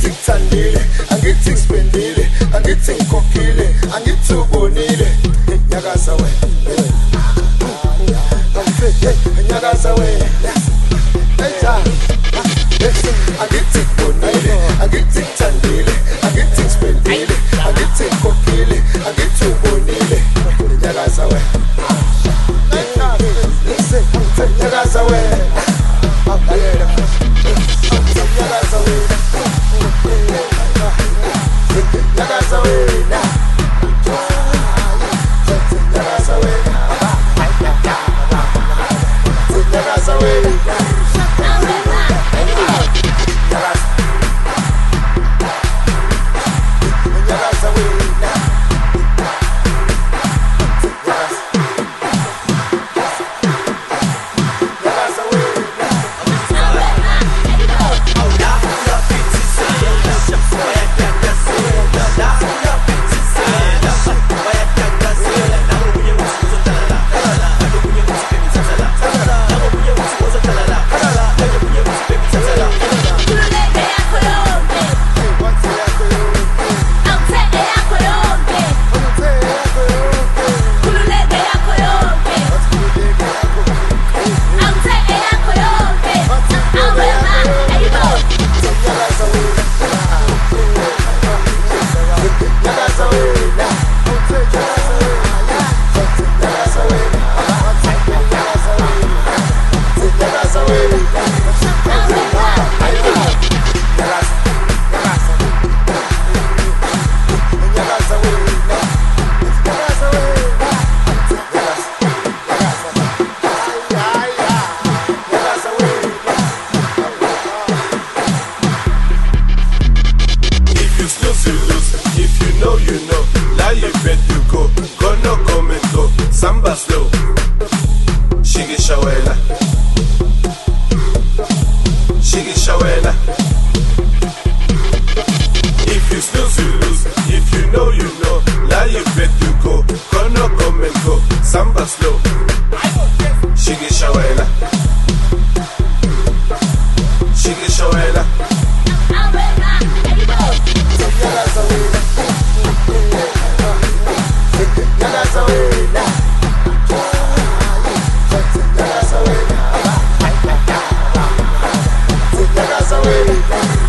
angithi ngithandile, angithi ngisipendile, angithi ngikhokhile, angithi ubonile. Nyakaza wena, nyakaza wena, angithi ngibonile, angithi ngithandile, angithi ngisipendile, angithi ngikhokhile, angithi ubonile. Nyakaza wena, nyakaza wena, samba slow, shigi shawela, shigi shawela. If you snooze, you lose. If you know, you know. Now you bet you go. Gonna come and go. Samba slow, shigi shawela, shigi shawela. Away.